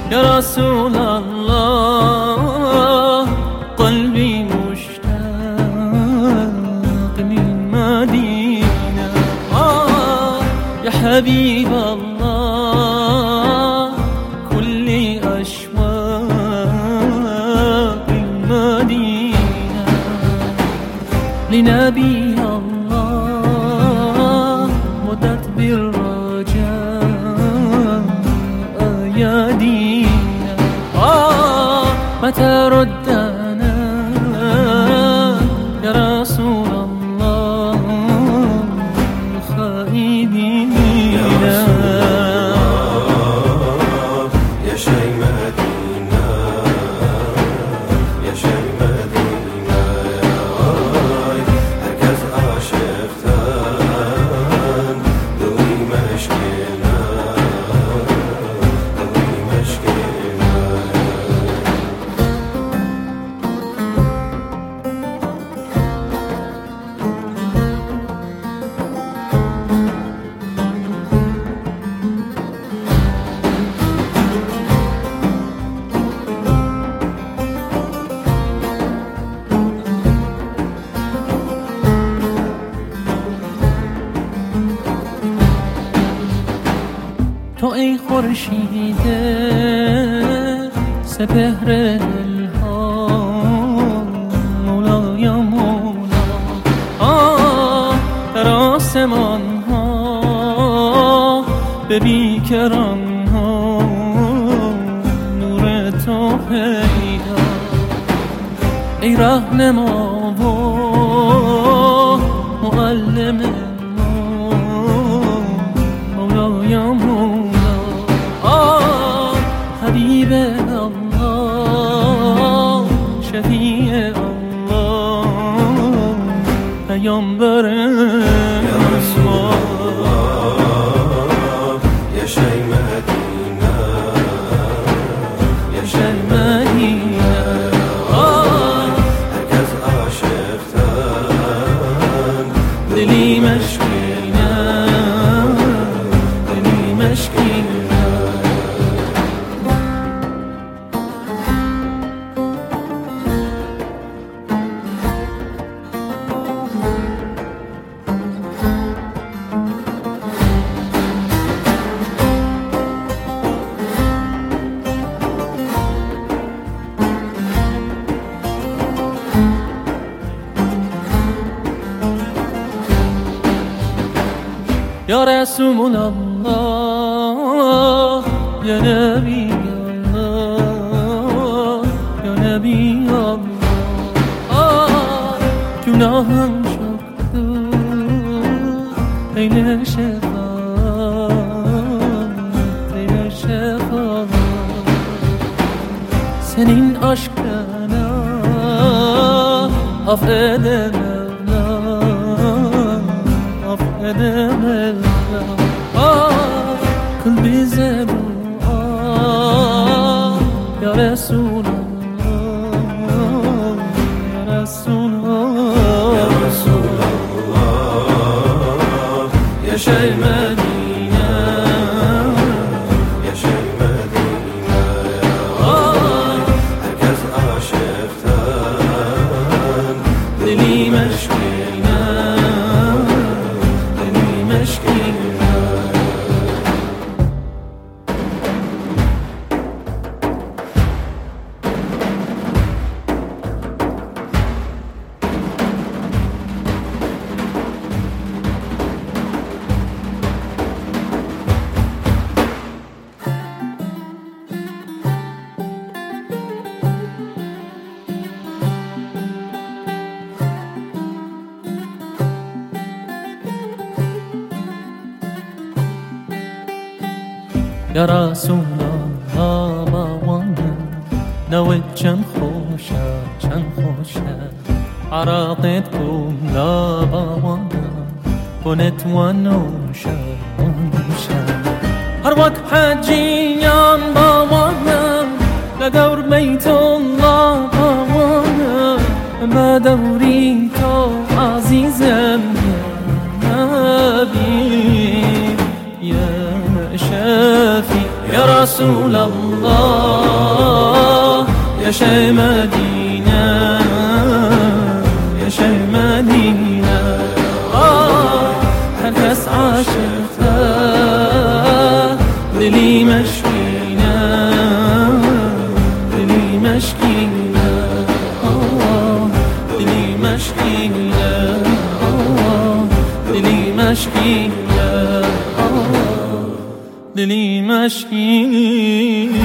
يا رسول الله قلبي مشتاق للمدينة يا حبيب الله كل أشواق المدينة لنبي الله مدت بالرجاء أيادينا متى ردنا يا رسول الله خائبين يا رسول الله يا شي مدينة يا شي مدينة هركز عاشقتن دوي مشكلة دوي مشكلة تو ای خورشید سپهر دلها مولا یا مولا در آسمان ها به بیکران ها نور تو پیدا ای رهنما و معلم مولا یا مولا حبیب الله شفیع الله پیامبر يا رسول الله يا شي مدينة يا شي مدينة هركز عاشقتن دلی مشکینه دلی مشکینه يا رسول الله يا نبي الله يا نبي الله günahım çoktur eyle şefaat eyle şefaat senin aşkına affedemem affedemem kıl bize dua ya Resulallah ya Resulallah يا رسول الله يا شي مدينة يا شي مدينة هركز عاشقتن دلی مشکینه دلی مشکینه يا رسول الله باوانه نوت چند خوشه عراقت کن لا باوانه کنت ونوشه هر وقت حجیان باوانه لدور بیت الله باوانه ما دوری تو عزیزم يا نبی يا شافي يا رسول رسول الله يا شي مدينة يا شي مدينة هر کس عاشقته دلی مشکینه دلی مشکینه دلی مشکینه دلی مشکینه دلی مشکینه